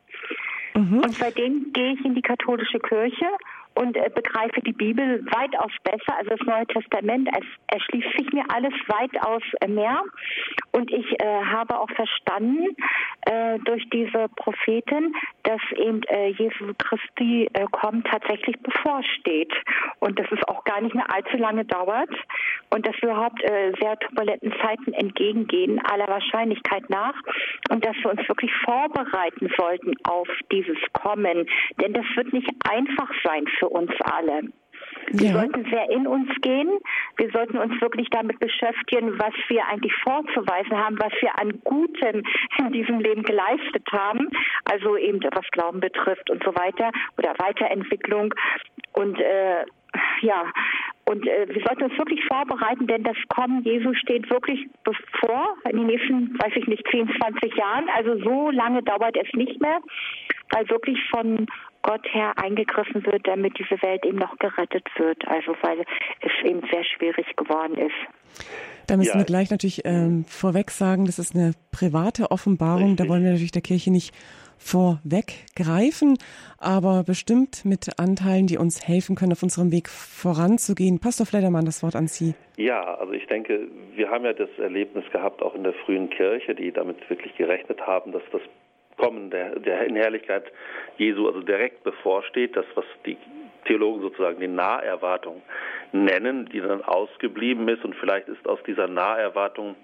Und seitdem gehe ich in die katholische Kirche und begreife die Bibel weitaus besser, also das Neue Testament, es erschließt sich mir alles weitaus mehr. Und ich habe auch verstanden durch diese Propheten, dass eben Jesu Christi kommen tatsächlich bevorsteht und dass es auch gar nicht mehr allzu lange dauert und dass wir überhaupt sehr turbulenten Zeiten entgegengehen, aller Wahrscheinlichkeit nach, und dass wir uns wirklich vorbereiten sollten auf dieses Kommen, denn das wird nicht einfach sein für uns alle. Wir sollten sehr in uns gehen. Wir sollten uns wirklich damit beschäftigen, was wir eigentlich vorzuweisen haben, was wir an Gutem in diesem Leben geleistet haben. Also eben was Glauben betrifft und so weiter oder Weiterentwicklung. Und wir sollten uns wirklich vorbereiten, denn das Kommen Jesu steht wirklich bevor, in den nächsten, 10, 20 Jahren. Also so lange dauert es nicht mehr, weil wirklich von Gott her eingegriffen wird, damit diese Welt eben noch gerettet wird. Also weil es eben sehr schwierig geworden ist. Da müssen wir gleich natürlich vorweg sagen, das ist eine private Offenbarung. Da wollen wir natürlich der Kirche nicht vorweggreifen, aber bestimmt mit Anteilen, die uns helfen können, auf unserem Weg voranzugehen. Pastor Fledermann, das Wort an Sie. Ja, also ich denke, wir haben ja das Erlebnis gehabt, auch in der frühen Kirche, die damit wirklich gerechnet haben, dass das Kommen der in Herrlichkeit Jesu also direkt bevorsteht, das, was die Theologen sozusagen die Naherwartung nennen, die dann ausgeblieben ist, und vielleicht ist aus dieser Naherwartung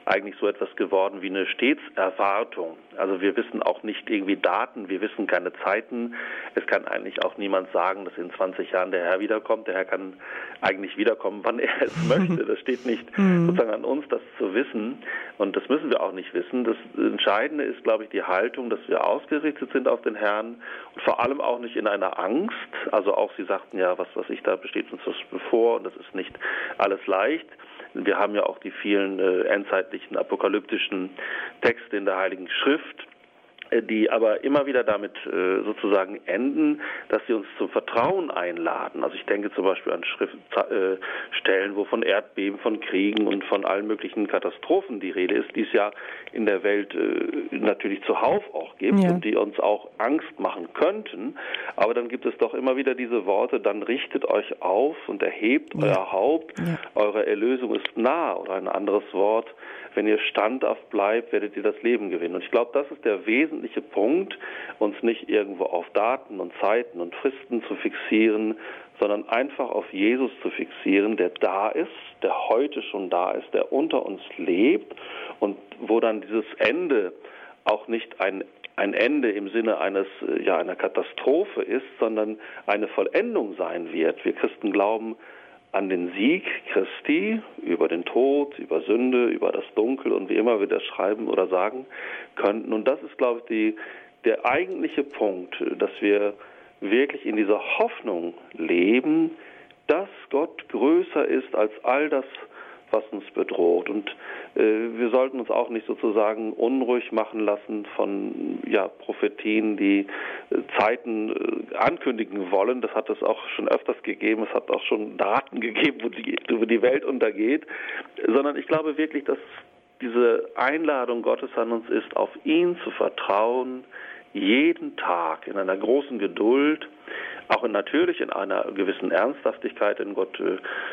eigentlich so etwas geworden wie eine Stetserwartung. Also wir wissen auch nicht irgendwie Daten, wir wissen keine Zeiten. Es kann eigentlich auch niemand sagen, dass in 20 Jahren der Herr wiederkommt. Der Herr kann eigentlich wiederkommen, wann er es möchte. Das steht nicht sozusagen an uns, das zu wissen. Und das müssen wir auch nicht wissen. Das Entscheidende ist, glaube ich, die Haltung, dass wir ausgerichtet sind auf den Herrn und vor allem auch nicht in einer Angst. Also auch, Sie sagten ja, was da besteht uns das bevor und das ist nicht alles leicht. Wir haben ja auch die vielen endzeitlichen, apokalyptischen Texte in der Heiligen Schrift, die aber immer wieder damit sozusagen enden, dass sie uns zum Vertrauen einladen. Also ich denke zum Beispiel an Schriftstellen, wo von Erdbeben, von Kriegen und von allen möglichen Katastrophen die Rede ist, die es ja in der Welt natürlich zuhauf auch gibt und die uns auch Angst machen könnten. Aber dann gibt es doch immer wieder diese Worte, dann richtet euch auf und erhebt euer Haupt, eure Erlösung ist nah. Oder ein anderes Wort, wenn ihr standhaft bleibt, werdet ihr das Leben gewinnen. Und ich glaube, das ist der wesentliche Punkt, uns nicht irgendwo auf Daten und Zeiten und Fristen zu fixieren, sondern einfach auf Jesus zu fixieren, der da ist, der heute schon da ist, der unter uns lebt und wo dann dieses Ende auch nicht ein Ende im Sinne einer Katastrophe ist, sondern eine Vollendung sein wird. Wir Christen glauben an den Sieg Christi über den Tod, über Sünde, über das Dunkel und wie immer wir das schreiben oder sagen könnten. Und das ist, glaube ich, der eigentliche Punkt, dass wir wirklich in dieser Hoffnung leben, dass Gott größer ist als all das, was uns bedroht. Und wir sollten uns auch nicht sozusagen unruhig machen lassen von Prophetien, die Zeiten ankündigen wollen. Das hat es auch schon öfters gegeben. Es hat auch schon Daten gegeben, wo die Welt untergeht. Sondern ich glaube wirklich, dass diese Einladung Gottes an uns ist, auf ihn zu vertrauen, jeden Tag in einer großen Geduld, auch natürlich in einer gewissen Ernsthaftigkeit, denn Gott,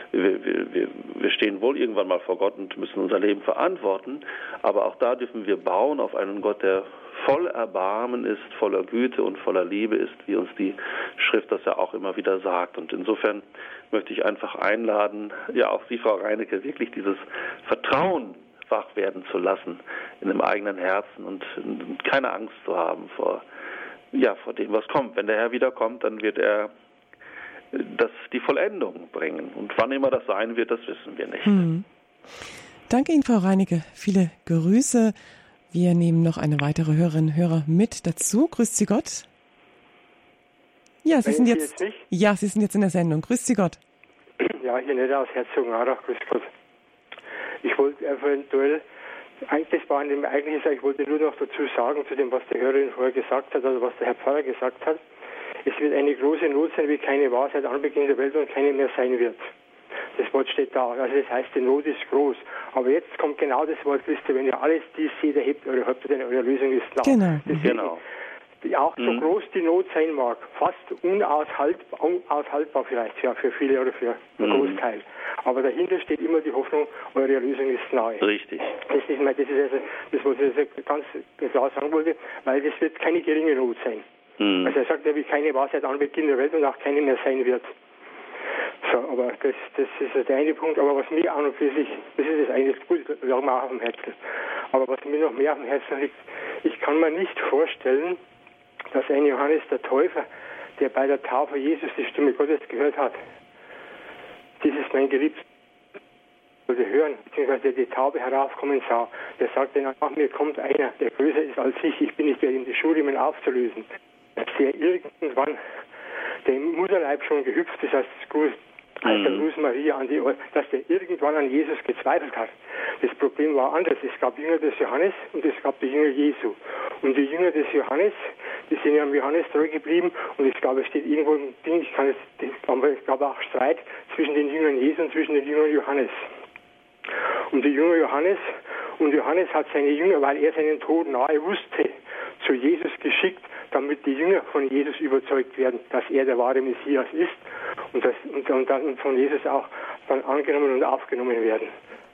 wir stehen wohl irgendwann mal vor Gott und müssen unser Leben verantworten, aber auch da dürfen wir bauen auf einen Gott, der voll Erbarmen ist, voller Güte und voller Liebe ist, wie uns die Schrift das ja auch immer wieder sagt. Und insofern möchte ich einfach einladen, ja auch Sie, Frau Reinecke, wirklich dieses Vertrauen wach werden zu lassen in dem eigenen Herzen und keine Angst zu haben vor dem, was kommt. Wenn der Herr wiederkommt, dann wird er die Vollendung bringen. Und wann immer das sein wird, das wissen wir nicht. Danke Ihnen, Frau Reinecke. Viele Grüße. Wir nehmen noch eine weitere Hörerin, Hörer mit dazu. Grüß Sie Gott. Ja, Sie sind jetzt in der Sendung. Grüß Sie Gott. Ja, hier nicht aus Herzogenaurach. Grüß Gott. Ich wollte eventuell, das war eigentlich, ich wollte nur noch dazu sagen, zu dem, was die Hörerin vorher gesagt hat, also was der Herr Pfarrer gesagt hat. Es wird eine große Not sein, wie keine war seit Anbeginn der Welt und keine mehr sein wird. Das Wort steht da. Also das heißt, die Not ist groß. Aber jetzt kommt genau das Wort Christi, wenn ihr alles dies seht, erhebt eure Häupter, denn eure Lösung ist nah. Genau. Auch so groß die Not sein mag, fast unaushaltbar vielleicht für viele oder für einen Großteil. Aber dahinter steht immer die Hoffnung, eure Erlösung ist nahe. Richtig. Das ist also das, was ich ganz klar sagen wollte, weil das wird keine geringe Not sein. Also er sagt ja, wie keine war seit Anbeginn der Welt und auch keine mehr sein wird. So, aber das ist der eine Punkt. Aber was mir an und für sich, das ist das eine, gut, das lag mir auch auf dem Herzen. Aber was mir noch mehr auf dem Herzen liegt, ich kann mir nicht vorstellen, dass ein Johannes der Täufer, der bei der Taufe Jesus die Stimme Gottes gehört hat, dieses mein Geliebter wollte hören, beziehungsweise die Taube heraufkommen sah, der sagte, nach mir kommt einer, der größer ist als ich bin nicht wert, ihm die Schuhriemen aufzulösen. Dass der irgendwann, der im Mutterleib schon gehüpft ist, als der Gruß Maria dass der irgendwann an Jesus gezweifelt hat. Das Problem war anders. Es gab Jünger des Johannes und es gab die Jünger Jesu. Und die Jünger des Johannes, die sind ja am Johannes treu geblieben und es steht irgendwo ein Ding, es gab auch Streit zwischen den Jüngern Jesu und zwischen den Jüngern Johannes. Und die Jünger Johannes hat seine Jünger, weil er seinen Tod nahe wusste, zu Jesus geschickt, damit die Jünger von Jesus überzeugt werden, dass er der wahre Messias ist und dann von Jesus auch dann angenommen und aufgenommen werden.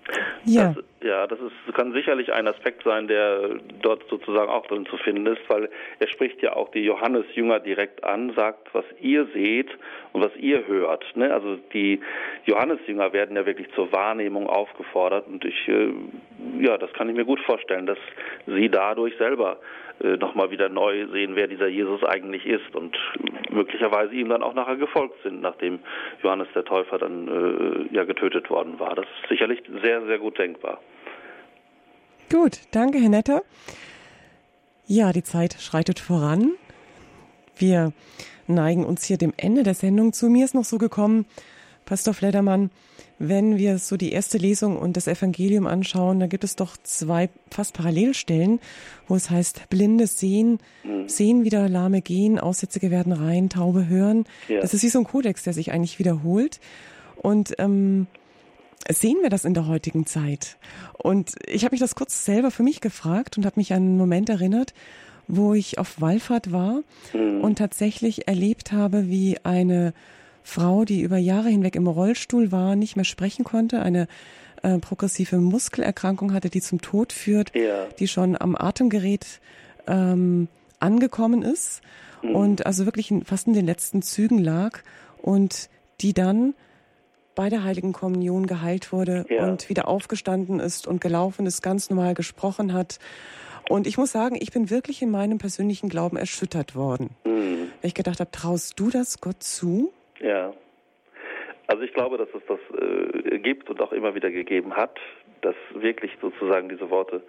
Ja. Das kann sicherlich ein Aspekt sein, der dort sozusagen auch drin zu finden ist, weil er spricht ja auch die Johannesjünger direkt an, sagt, was ihr seht und was ihr hört. Ne? Also die Johannesjünger werden ja wirklich zur Wahrnehmung aufgefordert und das kann ich mir gut vorstellen, dass sie dadurch selber nochmal wieder neu sehen, wer dieser Jesus eigentlich ist und möglicherweise ihm dann auch nachher gefolgt sind, nachdem Johannes der Täufer dann getötet worden war. Das ist sicherlich sehr, sehr gut denkbar. Gut, danke, Herr Netter. Ja, die Zeit schreitet voran. Wir neigen uns hier dem Ende der Sendung zu. Mir ist noch so gekommen, Pastor Fledermann, wenn wir so die erste Lesung und das Evangelium anschauen, da gibt es doch 2 fast Parallelstellen, wo es heißt, Blinde sehen, sehen wieder, Lahme gehen, Aussätzige werden rein, Taube hören. Ja. Das ist wie so ein Kodex, der sich eigentlich wiederholt. Und sehen wir das in der heutigen Zeit? Und ich habe mich das kurz selber für mich gefragt und habe mich an einen Moment erinnert, wo ich auf Wallfahrt war und tatsächlich erlebt habe, wie eine Frau, die über Jahre hinweg im Rollstuhl war, nicht mehr sprechen konnte, eine progressive Muskelerkrankung hatte, die zum Tod führt, die schon am Atemgerät angekommen ist und also wirklich fast in den letzten Zügen lag und die dann bei der Heiligen Kommunion geheilt wurde und wieder aufgestanden ist und gelaufen ist, ganz normal gesprochen hat. Und ich muss sagen, ich bin wirklich in meinem persönlichen Glauben erschüttert worden. Weil ich gedacht habe, traust du das Gott zu? Ja, also ich glaube, dass es das gibt und auch immer wieder gegeben hat, dass wirklich sozusagen diese Worte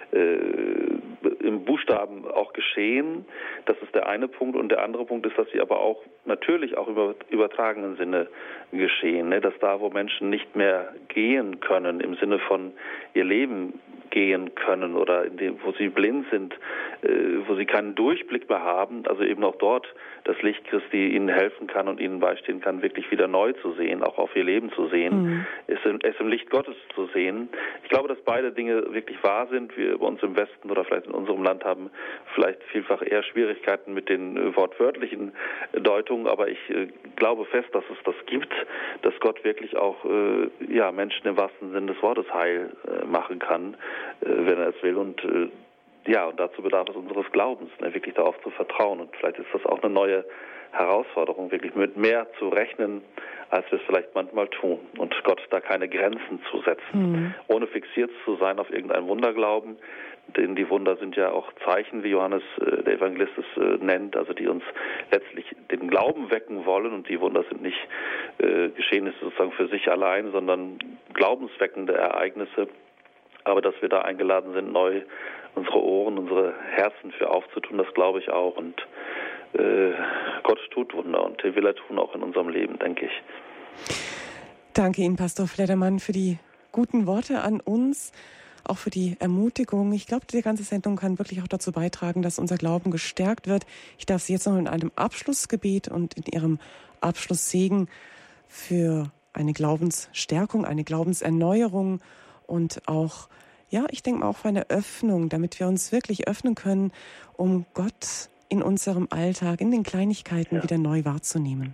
im Buchstaben auch geschehen. Das ist der eine Punkt. Und der andere Punkt ist, dass sie aber auch natürlich auch im übertragenen Sinne geschehen. Ne? Dass da, wo Menschen nicht mehr gehen können, im Sinne von ihr Leben gehen können oder wo sie blind sind, wo sie keinen Durchblick mehr haben, also eben auch dort das Licht Christi ihnen helfen kann und ihnen beistehen kann, wirklich wieder neu zu sehen, auch auf ihr Leben zu sehen, es im Licht Gottes zu sehen. Ich glaube, dass beide Dinge wirklich wahr sind. Wir bei uns im Westen oder vielleicht in unserem Land haben vielleicht vielfach eher Schwierigkeiten mit den wortwörtlichen Deutungen, aber ich glaube fest, dass es das gibt, dass Gott wirklich auch Menschen im wahrsten Sinne des Wortes heil machen kann, wenn er es will. Und und dazu bedarf es unseres Glaubens, wirklich darauf zu vertrauen. Und vielleicht ist das auch eine neue Herausforderung, wirklich mit mehr zu rechnen, als wir es vielleicht manchmal tun. Und Gott da keine Grenzen zu setzen, ohne fixiert zu sein auf irgendein Wunderglauben. Denn die Wunder sind ja auch Zeichen, wie Johannes der Evangelist es nennt, also die uns letztlich den Glauben wecken wollen. Und die Wunder sind nicht Geschehnisse sozusagen für sich allein, sondern glaubensweckende Ereignisse. Aber dass wir da eingeladen sind, neu unsere Ohren, unsere Herzen für aufzutun, das glaube ich auch. Und Gott tut Wunder und will er tun auch in unserem Leben, denke ich. Danke Ihnen, Pastor Fledermann, für die guten Worte an uns, auch für die Ermutigung. Ich glaube, die ganze Sendung kann wirklich auch dazu beitragen, dass unser Glauben gestärkt wird. Ich darf Sie jetzt noch in einem Abschlussgebet und in Ihrem Abschlusssegen für eine Glaubensstärkung, eine Glaubenserneuerung und auch, ich denke mal auch für eine Öffnung, damit wir uns wirklich öffnen können, um Gott in unserem Alltag, in den Kleinigkeiten wieder neu wahrzunehmen.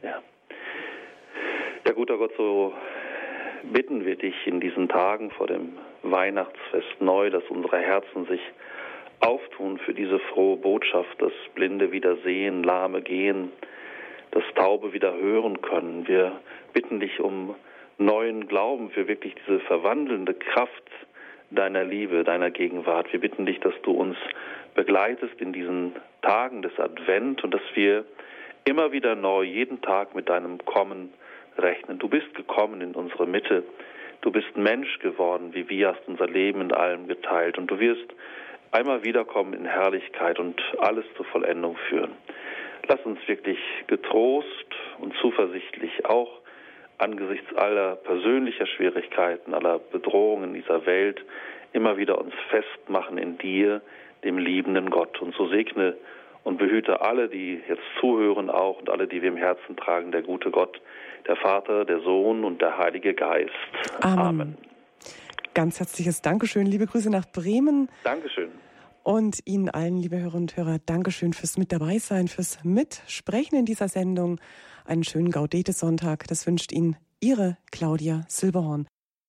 Ja, guter Gott, so bitten wir dich in diesen Tagen vor dem Weihnachtsfest neu, dass unsere Herzen sich auftun für diese frohe Botschaft, dass Blinde wieder sehen, Lahme gehen, dass Taube wieder hören können. Wir bitten dich um neuen Glauben für wirklich diese verwandelnde Kraft deiner Liebe, deiner Gegenwart. Wir bitten dich, dass du uns begleitest in diesen Tagen des Advent und dass wir immer wieder neu, jeden Tag mit deinem Kommen rechnen. Du bist gekommen in unsere Mitte. Du bist Mensch geworden, wie wir, hast unser Leben in allem geteilt. Und du wirst einmal wiederkommen in Herrlichkeit und alles zur Vollendung führen. Lass uns wirklich getrost und zuversichtlich auch angesichts aller persönlicher Schwierigkeiten, aller Bedrohungen dieser Welt immer wieder uns festmachen in dir, dem liebenden Gott. Und so segne und behüte alle, die jetzt zuhören auch und alle, die wir im Herzen tragen, der gute Gott, der Vater, der Sohn und der Heilige Geist. Amen. Ganz herzliches Dankeschön. Liebe Grüße nach Bremen. Dankeschön. Und Ihnen allen, liebe Hörer und Hörer, Dankeschön fürs Mit dabei sein, fürs Mitsprechen in dieser Sendung. Einen schönen Gaudete-Sonntag. Das wünscht Ihnen Ihre Claudia Silberhorn.